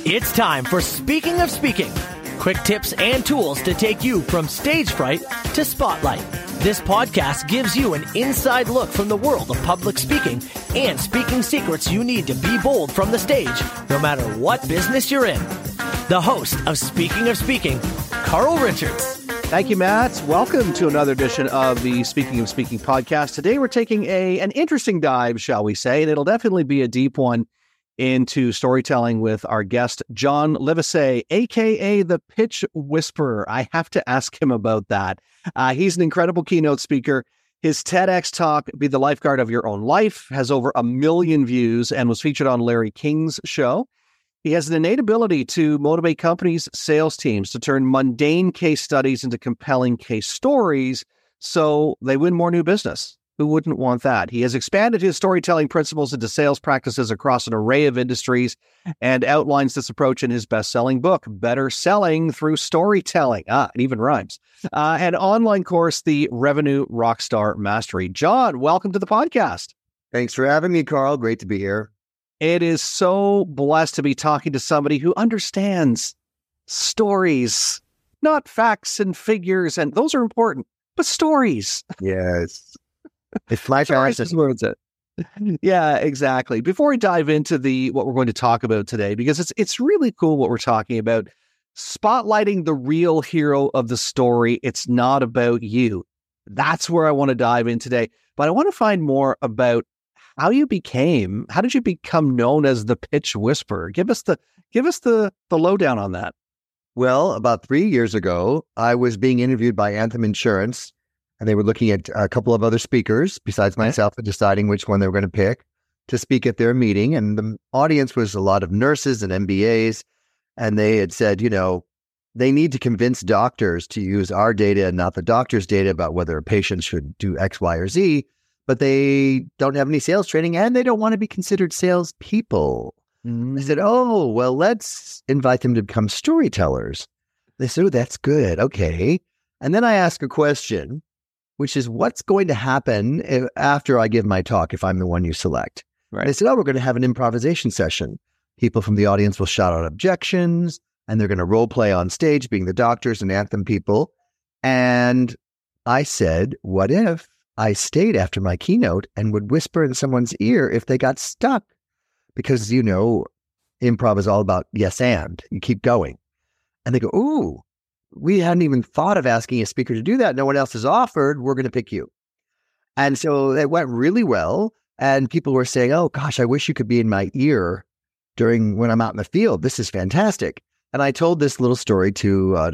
It's time for Speaking of Speaking. Quick tips and tools to take you from stage fright to spotlight. This podcast gives you an inside look from the world of public speaking and speaking secrets you need to be bold from the stage, no matter what business you're in. The host of Speaking of Speaking, Carl Richards. Thank you, Matt. Welcome to another edition of the Speaking of Speaking podcast. Today we're taking an interesting dive, shall we say, and it'll definitely be a deep one into storytelling with our guest, John Livesay, a.k.a. the Pitch Whisperer. I have to ask him about that. He's an incredible keynote speaker. His TEDx talk, Be the Lifeguard of Your Own Life, has over 1 million views and was featured on Larry King's show. He has an innate ability to motivate companies' sales teams to turn mundane case studies into compelling case stories so they win more new business. Who wouldn't want that? He has expanded his storytelling principles into sales practices across an array of industries and outlines this approach in his best-selling book, Better Selling Through Storytelling. It even rhymes. An online course, the Revenue Rockstar Mastery. John, welcome to the podcast. Thanks for having me, Carl. Great to be here. It is so blessed to be talking to somebody who understands stories, not facts and figures, and those are important, but stories. Yes. It's my passion. Yeah, exactly. Before we dive into what we're going to talk about today, because it's really cool what we're talking about, spotlighting the real hero of the story. It's not about you. That's where I want to dive in today. But I want to find more about how did you become known as the Pitch Whisperer? Give us the lowdown on that. Well, about 3 years ago, I was being interviewed by Anthem Insurance, and they were looking at a couple of other speakers besides myself and deciding which one they were going to pick to speak at their meeting. And the audience was a lot of nurses and MBAs, and they had said, they need to convince doctors to use our data and not the doctor's data about whether a patient should do X, Y, or Z. But they don't have any sales training and they don't want to be considered salespeople. I said, well, let's invite them to become storytellers. They said, that's good. Okay. And then I asked a question, which is what's going to happen after I give my talk if I'm the one you select? Right. They said, we're going to have an improvisation session. People from the audience will shout out objections and they're going to role play on stage being the doctors and Anthem people. And I said, what if I stayed after my keynote and would whisper in someone's ear if they got stuck? Because, improv is all about yes and. You keep going. And they go, ooh, we hadn't even thought of asking a speaker to do that. No one else has offered. We're going to pick you. And so it went really well. And people were saying, oh, gosh, I wish you could be in my ear when I'm out in the field. This is fantastic. And I told this little story to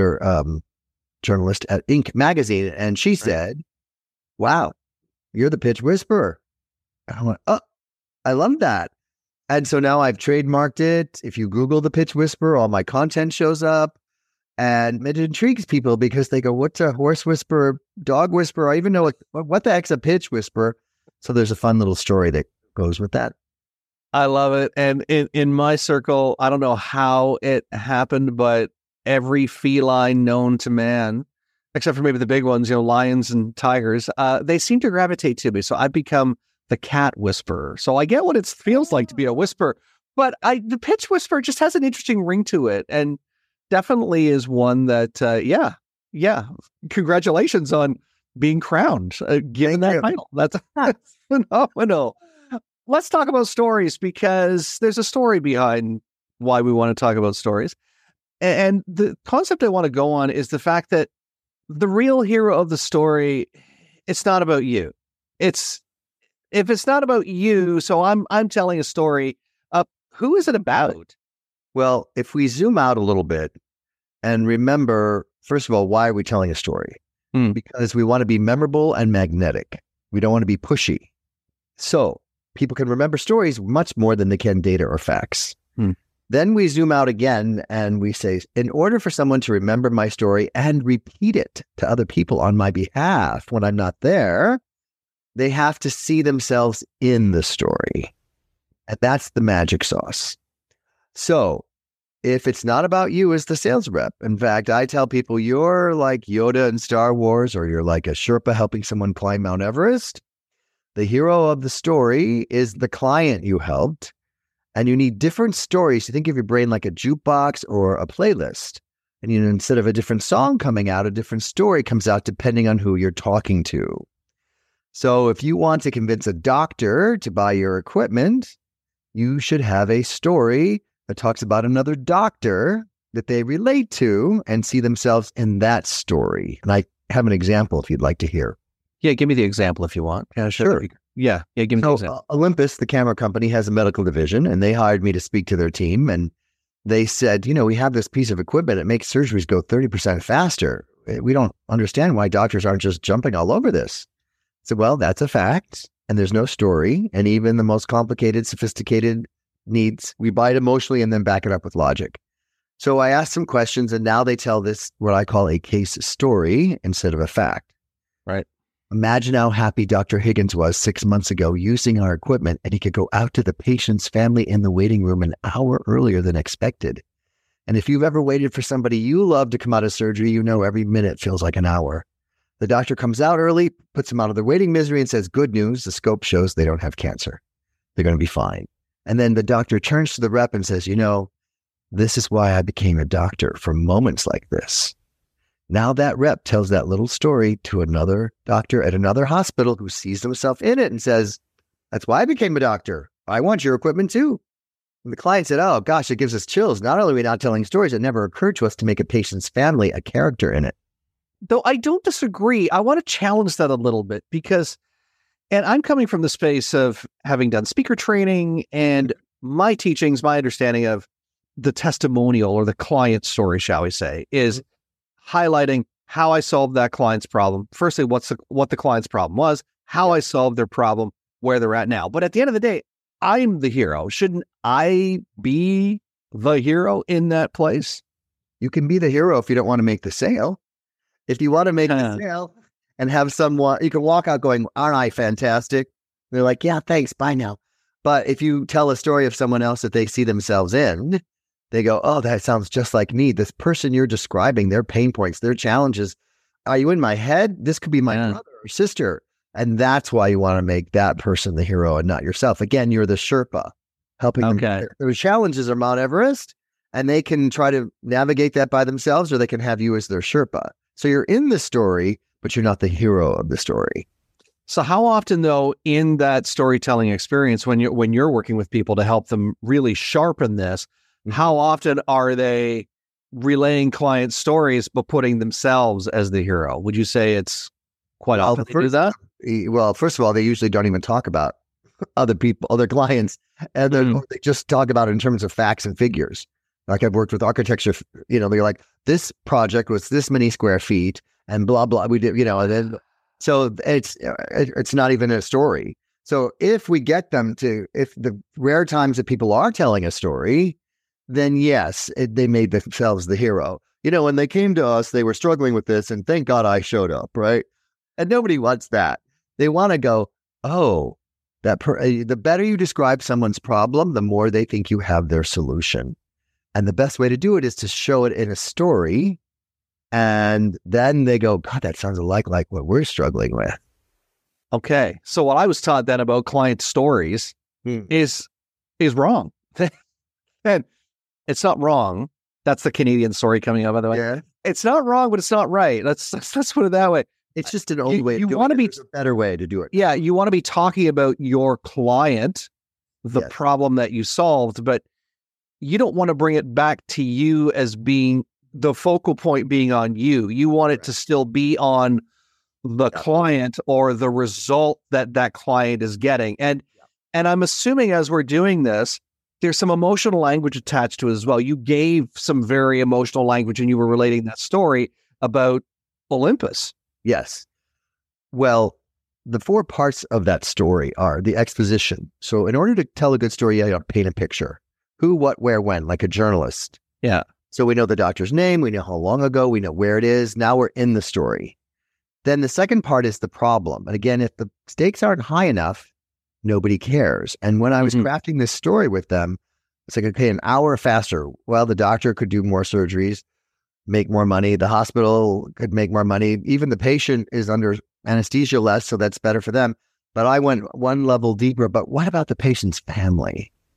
journalist at Inc. magazine. And she said, wow, you're the Pitch Whisperer. And I went, I love that. And so now I've trademarked it. If you Google the Pitch Whisperer, all my content shows up. And it intrigues people because they go, what's a horse whisperer, dog whisperer? I even know what the heck's a pitch whisperer. So there's a fun little story that goes with that. I love it. And in my circle, I don't know how it happened, but every feline known to man, except for maybe the big ones, lions and tigers, they seem to gravitate to me. So I've become the cat whisperer. So I get what it feels like to be a whisperer, but the Pitch Whisperer just has an interesting ring to it. And definitely is one that, congratulations on being crowned, given that title. That's phenomenal. Let's talk about stories because there's a story behind why we want to talk about stories. And the concept I want to go on is the fact that the real hero of the story, it's not about you. If it's not about you, so I'm telling a story, who is it about? Well, if we zoom out a little bit and remember, first of all, why are we telling a story? Because we want to be memorable and magnetic. We don't want to be pushy. So people can remember stories much more than they can data or facts. Then we zoom out again and we say, in order for someone to remember my story and repeat it to other people on my behalf when I'm not there, they have to see themselves in the story. And that's the magic sauce. So if it's not about you as the sales rep, in fact, I tell people you're like Yoda in Star Wars, or you're like a Sherpa helping someone climb Mount Everest. The hero of the story is the client you helped. And you need different stories. You think of your brain like a jukebox or a playlist. And instead of a different song coming out, a different story comes out depending on who you're talking to. So if you want to convince a doctor to buy your equipment, you should have a story that talks about another doctor that they relate to and see themselves in that story. And I have an example if you'd like to hear. Yeah, give me the example if you want. Yeah, sure. Yeah, give me the example. Olympus, the camera company, has a medical division, and they hired me to speak to their team. And they said, we have this piece of equipment. It makes surgeries go 30% faster. We don't understand why doctors aren't just jumping all over this. I said, well, that's a fact. And there's no story. And even the most complicated, sophisticated needs, we buy it emotionally and then back it up with logic. So I asked some questions, and now they tell this, what I call a case story instead of a fact. Right. Imagine how happy Dr. Higgins was 6 months ago using our equipment, and he could go out to the patient's family in the waiting room an hour earlier than expected. And if you've ever waited for somebody you love to come out of surgery, every minute feels like an hour. The doctor comes out early, puts them out of their waiting misery, and says, good news, the scope shows they don't have cancer. They're going to be fine. And then the doctor turns to the rep and says, this is why I became a doctor, for moments like this. Now that rep tells that little story to another doctor at another hospital who sees himself in it and says, that's why I became a doctor. I want your equipment too. And the client said, oh gosh, it gives us chills. Not only are we not telling stories, it never occurred to us to make a patient's family a character in it. Though I don't disagree. I want to challenge that a little bit because, and I'm coming from the space of having done speaker training and my teachings, my understanding of the testimonial or the client story, shall we say, is highlighting how I solved that client's problem. Firstly, what the client's problem was, how I solved their problem, where they're at now. But at the end of the day, I'm the hero. Shouldn't I be the hero in that place? You can be the hero if you don't want to make the sale. If you want to make the sale and have someone, you can walk out going, aren't I fantastic? They're like, yeah, thanks, bye now. But if you tell a story of someone else that they see themselves in, they go, oh, that sounds just like me. This person you're describing, their pain points, their challenges. Are you in my head? This could be my brother or sister. And that's why you want to make that person the hero and not yourself. Again, you're the Sherpa, helping them. Their challenges are Mount Everest, and they can try to navigate that by themselves, or they can have you as their Sherpa. So you're in the story, but you're not the hero of the story. So how often, though, in that storytelling experience, when you're working with people to help them really sharpen this, how often are they relaying client stories but putting themselves as the hero? Would you say it's quite often they do that? Well, first of all, they usually don't even talk about other people, other clients, and they just talk about it in terms of facts and figures. Like I've worked with architecture, they're like, this project was this many square feet and blah, blah. We did, and then, so it's not even a story. So if we get them if the rare times that people are telling a story, then yes, they made themselves the hero. When they came to us, they were struggling with this, and thank God I showed up, right? And nobody wants that. They want to go, oh, the better you describe someone's problem, the more they think you have their solution. And the best way to do it is to show it in a story, and then they go, God, that sounds like what we're struggling with. Okay, so what I was taught then about client stories is wrong. And it's not wrong. That's the Canadian story coming up, by the way. Yeah. It's not wrong, but it's not right. Let's put it that way. It's just an old way of doing it. There's a better way to do it. Yeah, you want to be talking about your client, the problem that you solved, but you don't want to bring it back to you as being the focal point being on you. You want it to still be on the client or the result that client is getting. And I'm assuming as we're doing this, there's some emotional language attached to it as well. You gave some very emotional language and you were relating that story about Olympus. Yes. Well, the 4 parts of that story are the exposition. So in order to tell a good story, you have to paint a picture. Who, what, where, when, like a journalist. Yeah. So we know the doctor's name, we know how long ago, we know where it is. Now we're in the story. Then the second part is the problem. And again, if the stakes aren't high enough, nobody cares. And when I was crafting this story with them, it's like, okay, an hour faster. Well, the doctor could do more surgeries, make more money. The hospital could make more money. Even the patient is under anesthesia less, so that's better for them. But I went one level deeper. But what about the patient's family?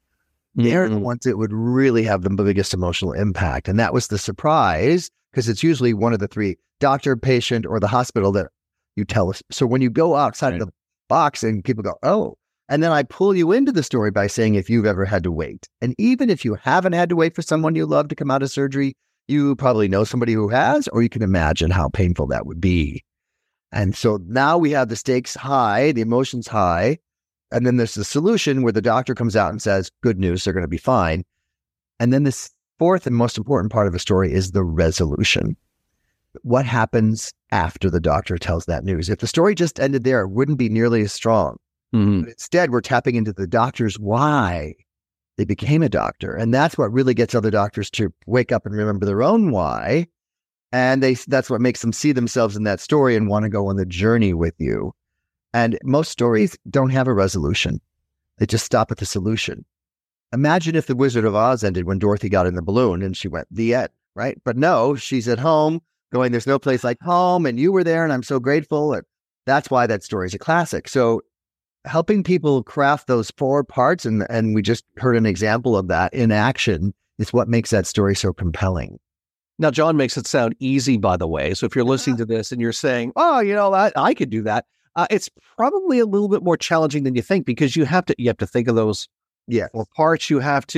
They're the ones that would really have the biggest emotional impact. And that was the surprise, because it's usually one of the three, doctor, patient, or the hospital, that you tell us. So when you go outside of the box and people go, oh, and then I pull you into the story by saying, if you've ever had to wait. And even if you haven't had to wait for someone you love to come out of surgery, you probably know somebody who has, or you can imagine how painful that would be. And so now we have the stakes high, the emotions high. And then there's the solution where the doctor comes out and says, good news, they're going to be fine. And then this fourth and most important part of the story is the resolution. What happens after the doctor tells that news? If the story just ended there, it wouldn't be nearly as strong. But instead, we're tapping into the doctor's why they became a doctor. And that's what really gets other doctors to wake up and remember their own why. And that's what makes them see themselves in that story and want to go on the journey with you. And most stories don't have a resolution. They just stop at the solution. Imagine if The Wizard of Oz ended when Dorothy got in the balloon and she went, the end, right? But no, she's at home going, there's no place like home, and you were there, and I'm so grateful. And that's why that story is a classic. So helping people craft those four parts, and we just heard an example of that in action, is what makes that story so compelling. Now, John makes it sound easy, by the way. So if you're listening to this and you're saying, oh, I could do that. It's probably a little bit more challenging than you think, because you have to think of those four parts.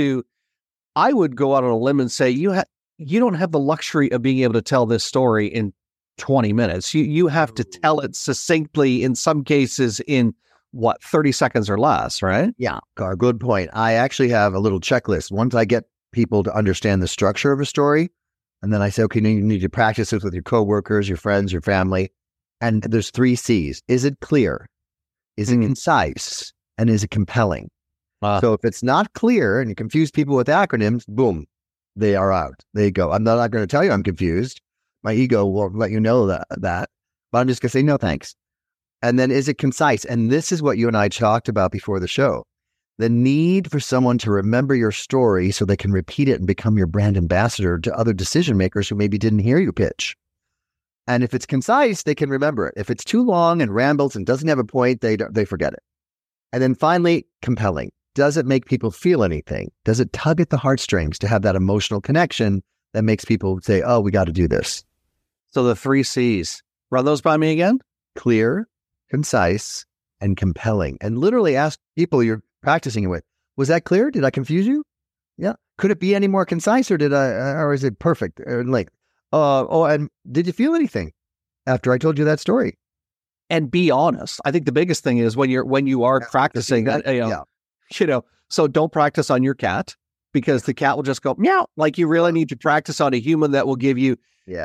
I would go out on a limb and say you don't have the luxury of being able to tell this story in 20 minutes. You have to tell it succinctly, in some cases in 30 seconds or less, right? Yeah, good point. I actually have a little checklist. Once I get people to understand the structure of a story, and then I say, okay, you need to practice this with your coworkers, your friends, your family. And there's 3 C's. Is it clear? Is it concise? And is it compelling? So if it's not clear and you confuse people with acronyms, boom, they are out. They go, I'm not going to tell you I'm confused. My ego won't let you know that, but I'm just going to say, no, thanks. And then is it concise? And this is what you and I talked about before the show. The need for someone to remember your story so they can repeat it and become your brand ambassador to other decision makers who maybe didn't hear you pitch. And if it's concise, they can remember it. If it's too long and rambles and doesn't have a point, they forget it. And then finally, compelling. Does it make people feel anything? Does it tug at the heartstrings to have that emotional connection that makes people say, oh, we got to do this? So the 3 C's, run those by me again. Clear, concise, and compelling. And literally ask people you're practicing it with, was that clear? Did I confuse you? Yeah. Could it be any more concise, or is it perfect in length? And did you feel anything after I told you that story? And be honest. I think the biggest thing is when you are practicing that, so don't practice on your cat, because the cat will just go meow. Like, you really need to practice on a human that will give you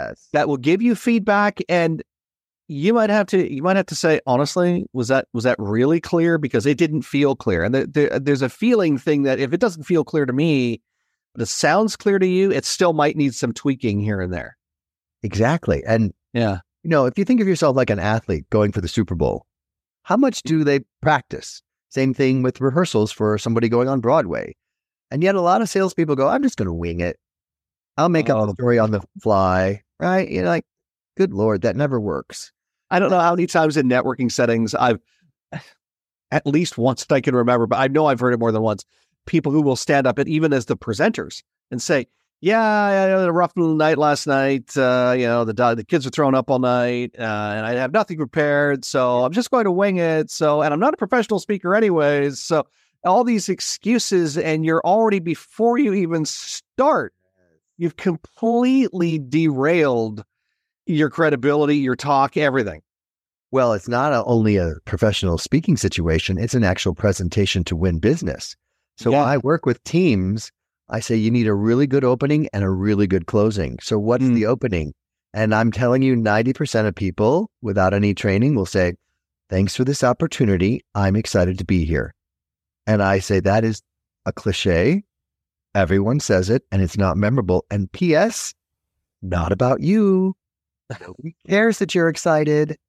feedback. And you might have to say, honestly, was that really clear? Because it didn't feel clear. And there's a feeling thing that if it doesn't feel clear to me, but it sounds clear to you, it still might need some tweaking here and there. Exactly. And if you think of yourself like an athlete going for the Super Bowl, how much do they practice? Same thing with rehearsals for somebody going on Broadway. And yet a lot of salespeople go, I'm just going to wing it. I'll make up a story on the fly, right? You're like, good Lord, that never works. I don't know how many times in networking settings I've, at least once that I can remember, but I know I've heard it more than once, people who will stand up, and even as the presenters, and say, yeah, I had a rough little night last night. The kids were thrown up all night, and I have nothing prepared, so I'm just going to wing it. So, and I'm not a professional speaker anyways. So all these excuses, and you're already, before you even start, you've completely derailed your credibility, your talk, everything. Well, it's not only a professional speaking situation, it's an actual presentation to win business. So when I work with teams, I say you need a really good opening and a really good closing. So what's the opening? And I'm telling you, 90% of people without any training will say, thanks for this opportunity. I'm excited to be here. And I say that is a cliche. Everyone says it, and it's not memorable. And P.S., not about you. Nobody cares that you're excited.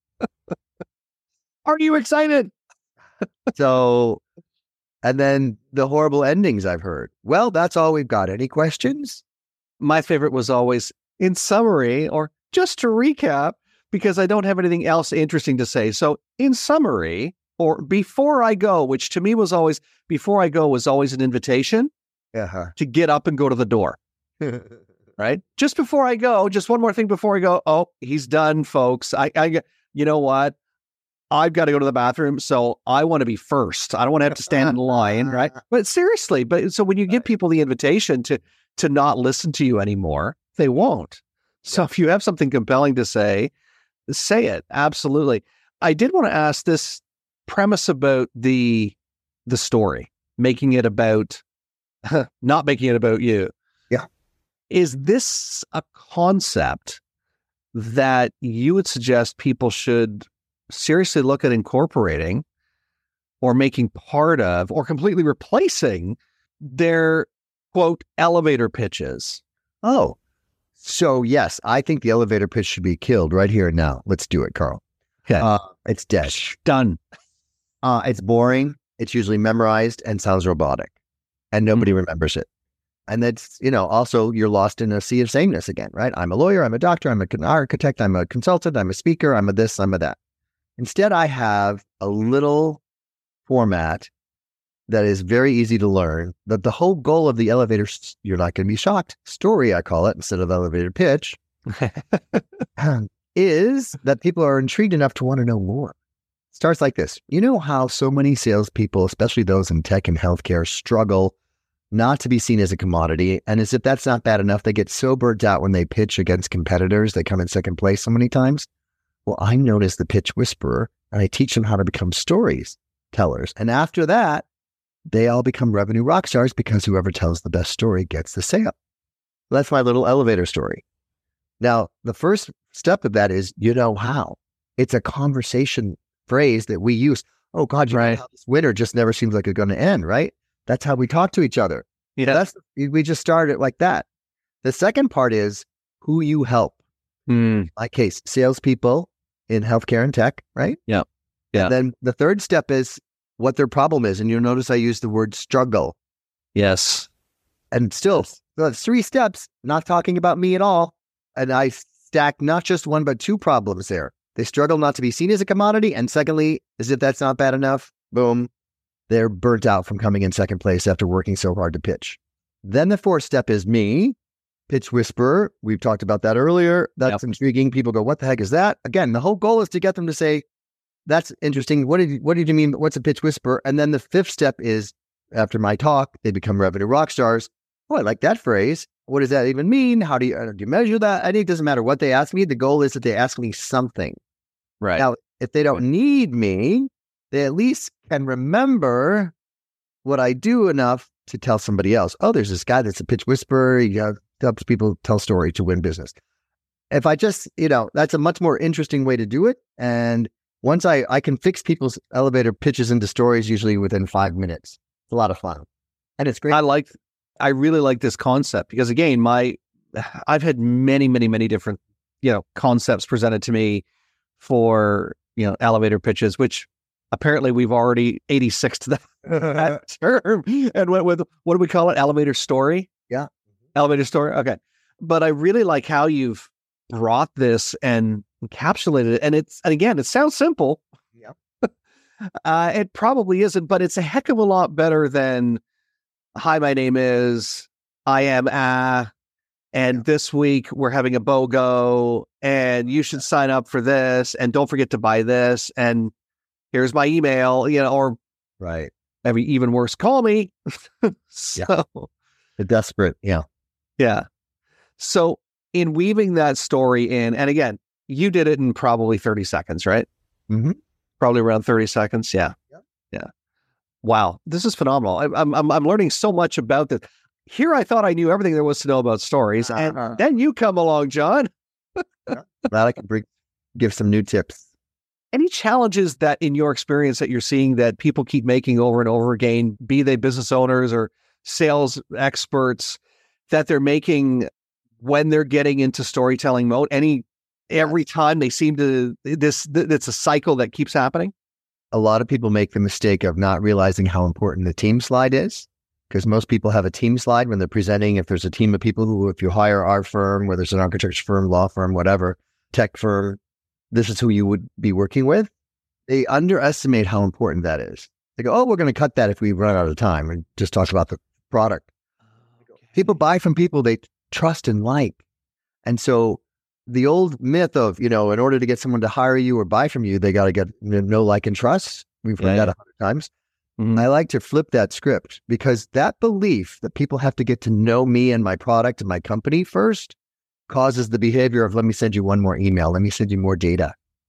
Are you excited? So, and then the horrible endings I've heard. Well, that's all we've got. Any questions? My favorite was always, in summary, or just to recap, because I don't have anything else interesting to say. So in summary, or before I go, which to me was always, before I go was always an invitation to get up and go to the door. Right? Just before I go, just one more thing before I go. Oh, he's done, folks. You know what? I've got to go to the bathroom, so I want to be first. I don't want to have to stand in line, right? But seriously, so when you give people the invitation to not listen to you anymore, they won't. So if you have something compelling to say it. Absolutely. I did want to ask this premise about the story, making it about, not making it about you. Yeah. Is this a concept that you would suggest people should seriously look at incorporating or making part of or completely replacing their, quote, elevator pitches? Oh, so yes, I think the elevator pitch should be killed right here and now. Let's do it, Carl. Okay. It's dead. Done. It's boring. It's usually memorized and sounds robotic, and nobody remembers it. And that's, also you're lost in a sea of sameness again, right? I'm a lawyer, I'm a doctor, I'm an architect, I'm a consultant, I'm a speaker, I'm a this, I'm a that. Instead, I have a little format that is very easy to learn, that the whole goal of the elevator, you're not going to be shocked, story, I call it, instead of elevator pitch, is that people are intrigued enough to want to know more. Starts like this. You know how so many salespeople, especially those in tech and healthcare, struggle not to be seen as a commodity. And as if that's not bad enough, they get so burnt out when they pitch against competitors. They come in second place so many times. Well, I'm known as the pitch whisperer, and I teach them how to become stories tellers. And after that, they all become revenue rock stars because whoever tells the best story gets the sale. That's my little elevator story. Now, the first step of that is, how. It's a conversation phrase that we use. Oh, God, know how this winter just never seems like it's going to end, right? That's how we talk to each other. Yeah. We just started it like that. The second part is who you help. My case, salespeople in healthcare and tech, right? Yeah. And then the third step is what their problem is. And you'll notice I use the word struggle. Yes. And still, that's 3 steps, not talking about me at all. And I stack not just one, but 2 problems there. They struggle not to be seen as a commodity. And secondly, as if that's not bad enough, boom, they're burnt out from coming in second place after working so hard to pitch. Then the 4th step is me, pitch whisperer. We've talked about that earlier. That's intriguing. People go, what the heck is that? Again, the whole goal is to get them to say, that's interesting. What did you mean? What's a pitch whisperer? And then the 5th step is after my talk, they become revenue rock stars. Oh, I like that phrase. What does that even mean? How do you measure that? I think it doesn't matter what they ask me. The goal is that they ask me something. Right. Now, if they don't need me, they at least can remember what I do enough to tell somebody else. Oh, there's this guy that's a pitch whisperer. He helps people tell stories to win business. If I just, that's a much more interesting way to do it. And once I can fix people's elevator pitches into stories, usually within 5 minutes. It's a lot of fun. And it's great. I really like this concept because again, I've had many, many, many different, concepts presented to me for, elevator pitches, which apparently we've already 86'd that term and went with, what do we call it? Elevator story? Yeah. Elevator story. Okay. But I really like how you've brought this and encapsulated it. And again, it sounds simple. Yeah. It probably isn't, but it's a heck of a lot better than, hi, my name is, I am and this week we're having a BOGO and you should sign up for this and don't forget to buy this. And here's my email, or right. Maybe even worse, call me. The desperate. Yeah. Yeah. So in weaving that story in, and again, you did it in probably 30 seconds, right? Mm-hmm. Probably around 30 seconds. Yeah. Yeah. Wow. This is phenomenal. I'm learning so much about this. Here I thought I knew everything there was to know about stories. And then you come along, John. Glad I can give some new tips. Any challenges that in your experience that you're seeing that people keep making over and over again, be they business owners or sales experts, that they're making when they're getting into storytelling mode? Every time they seem to, it's a cycle that keeps happening? A lot of people make the mistake of not realizing how important the team slide is, because most people have a team slide when they're presenting. If there's a team of people who, if you hire our firm, whether it's an architecture firm, law firm, whatever, tech firm, this is who you would be working with. They underestimate how important that is. They go, oh, we're going to cut that if we run out of time and just talk about the product. People buy from people they trust and like. And so the old myth of, in order to get someone to hire you or buy from you, they got to get know, like, and trust. We've heard that 100 times. Mm-hmm. I like to flip that script because that belief that people have to get to know me and my product and my company first causes the behavior of, let me send you one more email. Let me send you more data.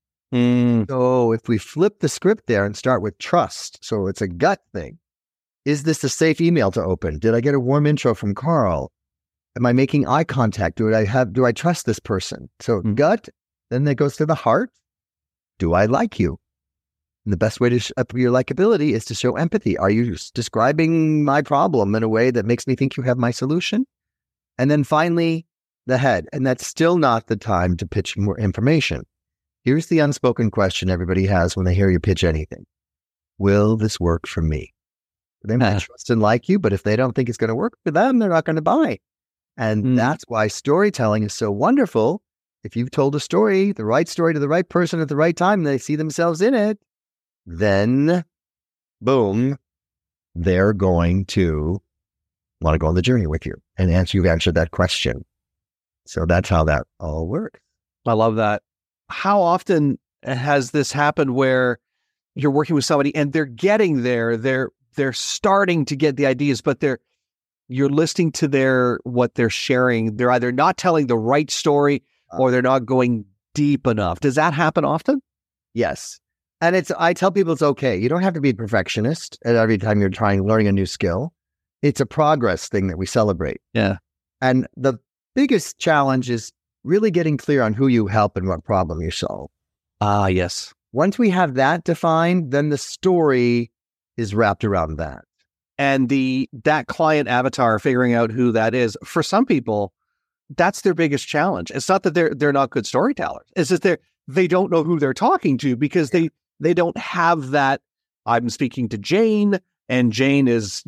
So if we flip the script there and start with trust, so it's a gut thing. Is this a safe email to open? Did I get a warm intro from Carl? Am I making eye contact? Do I trust this person? So gut, then that goes to the heart. Do I like you? And the best way to up your likability is to show empathy. Are you describing my problem in a way that makes me think you have my solution? And then finally, the head. And that's still not the time to pitch more information. Here's the unspoken question everybody has when they hear you pitch anything. Will this work for me? They might trust and like you, but if they don't think it's going to work for them, they're not going to buy. And that's why storytelling is so wonderful. If you've told a story, the right story to the right person at the right time, and they see themselves in it, then boom, they're going to want to go on the journey with you and you've answered that question. So that's how that all works. I love that. How often has this happened where you're working with somebody and they're getting there, they're starting to get the ideas, but you're listening to what they're sharing. They're either not telling the right story or they're not going deep enough. Does that happen often? Yes. And I tell people it's okay. You don't have to be a perfectionist every time you're learning a new skill. It's a progress thing that we celebrate. Yeah. And the biggest challenge is really getting clear on who you help and what problem you solve. Yes. Once we have that defined, then the story is wrapped around that. And that client avatar, figuring out who that is, for some people, that's their biggest challenge. It's not that they're not good storytellers. It's that they don't know who they're talking to because they don't have that. I'm speaking to Jane, and Jane is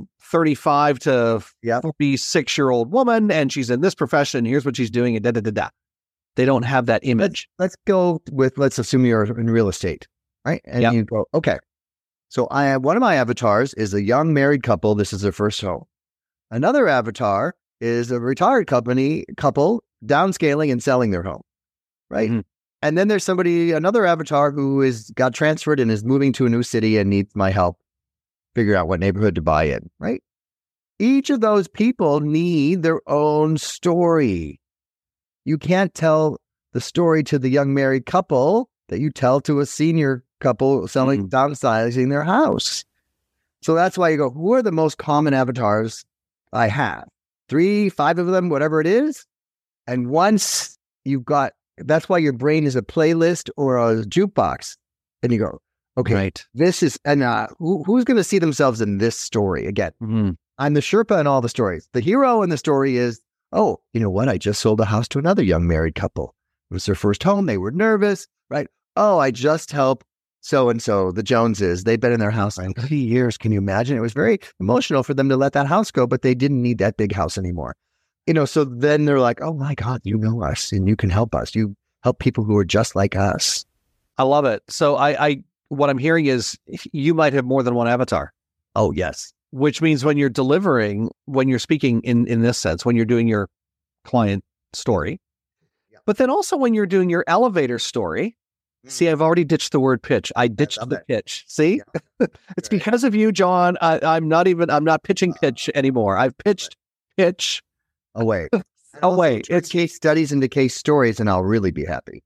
35 to 46-year-old woman, and she's in this profession. Here's what she's doing, and da da da da. They don't have that image. Let's assume you're in real estate, right? And you go, okay. So one of my avatars is a young married couple. This is their first home. Another avatar is a retired couple downscaling and selling their home, right? Mm-hmm. And then there's another avatar who got transferred and is moving to a new city and needs my help figure out what neighborhood to buy in, right? Each of those people need their own story. You can't tell the story to the young married couple that you tell to a senior couple downsizing their house. So that's why you go, who are the most common avatars I have? 3, 5 of them, whatever it is. And once you've got, that's why your brain is a playlist or a jukebox. And you go, okay, right. This is, and who's going to see themselves in this story again? Mm-hmm. I'm the Sherpa in all the stories. The hero in the story is, oh, you know what? I just sold a house to another young married couple. It was their first home. They were nervous, right? Oh, I just helped so-and-so, the Joneses. They've been in their house like 30 years. Can you imagine? It was very emotional for them to let that house go, but they didn't need that big house anymore. So then they're like, oh my God, you know us and you can help us. You help people who are just like us. I love it. So what I'm hearing is you might have more than one avatar. Oh, yes. Which means when you're delivering, when you're speaking in this sense, when you're doing your client story, but then also when you're doing your elevator story. See, I've already ditched the word pitch. I ditched the pitch. See, it's because of you, John. I'm not pitching pitch anymore. I've pitched pitch away. It's case studies into case stories, and I'll really be happy.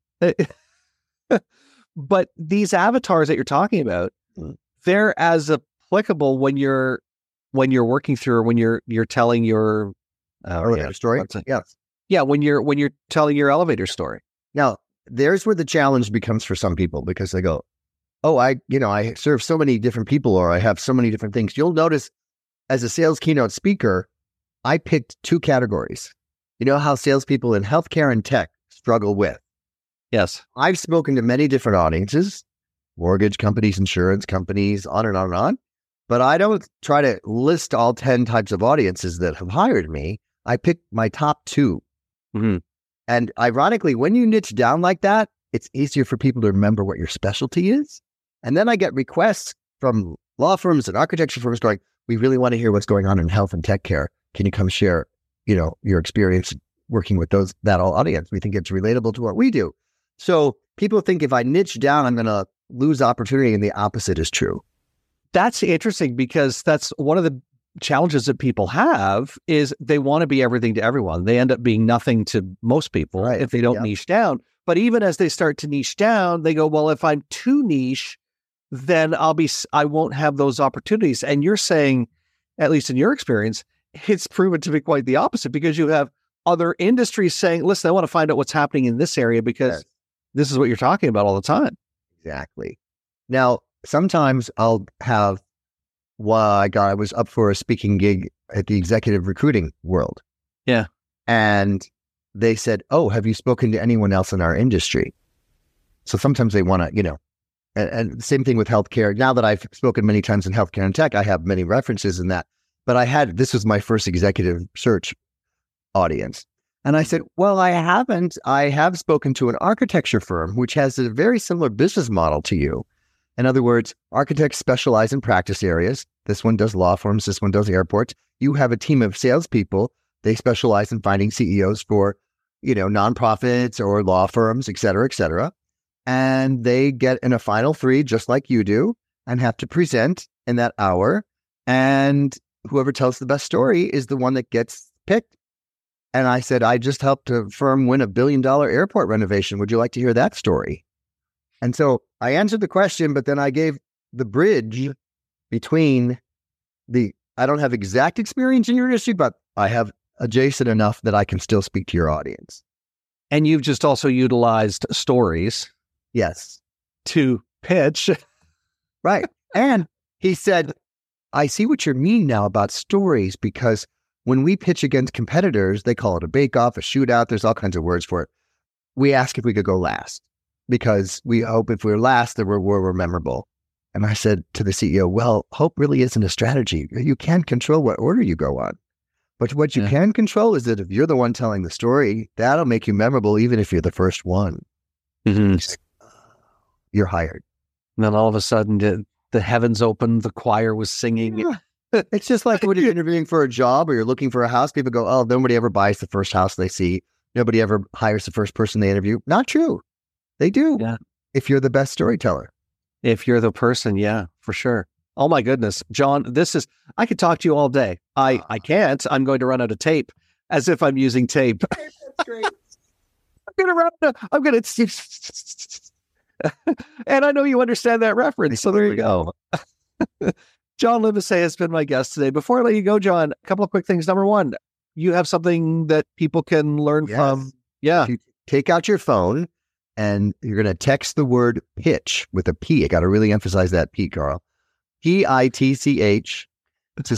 But these avatars that you're talking about, they're as applicable when you're working through, or when you're telling your story. Yes. Yeah. When you're telling your elevator story. Now, there's where the challenge becomes for some people, because they go, oh, I serve so many different people, or I have so many different things. You'll notice as a sales keynote speaker, I picked 2 categories. You know how salespeople in healthcare and tech struggle with? Yes. I've spoken to many different audiences, mortgage companies, insurance companies, on and on and on. But I don't try to list all 10 types of audiences that have hired me. I picked my top 2. Mm-hmm. And ironically, when you niche down like that, it's easier for people to remember what your specialty is. And then I get requests from law firms and architecture firms going, we really want to hear what's going on in health and tech care. Can you come share, your experience working with that audience? We think it's relatable to what we do. So people think if I niche down, I'm going to lose opportunity, and the opposite is true. That's interesting, because that's one of the challenges that people have is they want to be everything to everyone. They end up being nothing to most people if they don't niche down. But even as they start to niche down, they go, well, if I'm too niche, then I won't have those opportunities. And you're saying, at least in your experience, it's proven to be quite the opposite, because you have other industries saying, listen, I want to find out what's happening in this area because this is what you're talking about all the time. Exactly. Now, sometimes I'll have, I was up for a speaking gig at the executive recruiting world. Yeah. And they said, oh, have you spoken to anyone else in our industry? So sometimes they want to, and same thing with healthcare. Now that I've spoken many times in healthcare and tech, I have many references in that. But this was my first executive search audience. And I said, well, I haven't. I have spoken to an architecture firm, which has a very similar business model to you. In other words, architects specialize in practice areas. This one does law firms. This one does airports. You have a team of salespeople. They specialize in finding CEOs for, nonprofits or law firms, et cetera, et cetera. And they get in a final three, just like you do, and have to present in that hour. And whoever tells the best story is the one that gets picked. And I said, I just helped a firm win $1 billion airport renovation. Would you like to hear that story? And so I answered the question, but then I gave the bridge between I don't have exact experience in your industry, but I have adjacent enough that I can still speak to your audience. And you've just also utilized stories. Yes. To pitch. Right. And he said, I see what you mean now about stories, because when we pitch against competitors, they call it a bake-off, a shootout. There's all kinds of words for it. We ask if we could go last, because we hope if we're last, that we're memorable. And I said to the CEO, well, hope really isn't a strategy. You can't control what order you go on. But what you can control is that if you're the one telling the story, that'll make you memorable, even if you're the first one. Mm-hmm. You're hired. And then all of a sudden, the heavens opened, the choir was singing. Yeah. It's just like when you're interviewing for a job or you're looking for a house, people go, oh, nobody ever buys the first house they see. Nobody ever hires the first person they interview. Not true. They do. Yeah. If you're the best storyteller. If you're the person, yeah, for sure. Oh my goodness. John, I could talk to you all day. I can't. I'm going to run out of tape, as if I'm using tape. That's great. I'm going to, and I know you understand that reference. So there you go. John Livesay has been my guest today. Before I let you go, John, a couple of quick things. Number one, you have something that people can learn from. Yeah. If you take out your phone and you're going to text the word pitch with a P. I got to really emphasize that P, Carl. PITCH to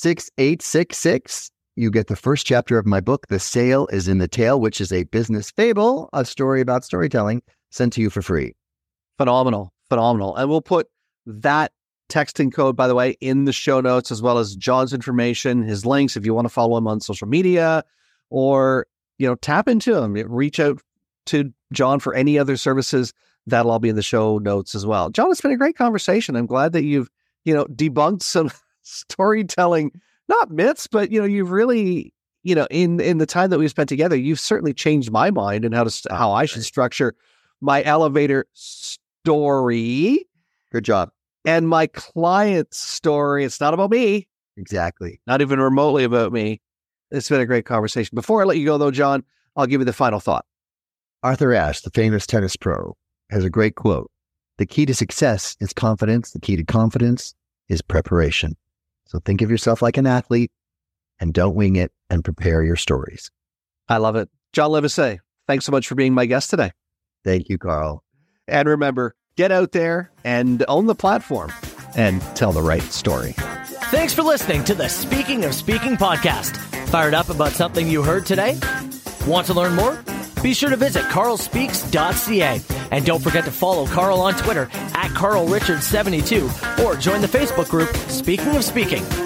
66866. You get the first chapter of my book, The Sale is in the Tail, which is a business fable, a story about storytelling, sent to you for free. Phenomenal. And we'll put that texting code, by the way, in the show notes, as well as John's information, his links, if you want to follow him on social media, or, tap into him, reach out to John for any other services. That'll all be in the show notes as well. John, it's been a great conversation. I'm glad that you've, debunked some storytelling, not myths, but, you've really, in the time that we've spent together, you've certainly changed my mind and how I should structure my elevator story. Good job. And my client's story. It's not about me. Exactly. Not even remotely about me. It's been a great conversation. Before I let you go, though, John, I'll give you the final thought. Arthur Ashe, the famous tennis pro, has a great quote. The key to success is confidence. The key to confidence is preparation. So think of yourself like an athlete and don't wing it, and prepare your stories. I love it. John Livesay, thanks so much for being my guest today. Thank you, Carl. And remember, get out there and own the platform and tell the right story. Thanks for listening to the Speaking of Speaking podcast. Fired up about something you heard today? Want to learn more? Be sure to visit carlspeaks.ca. And don't forget to follow Carl on Twitter @CarlRichards72 or join the Facebook group Speaking of Speaking.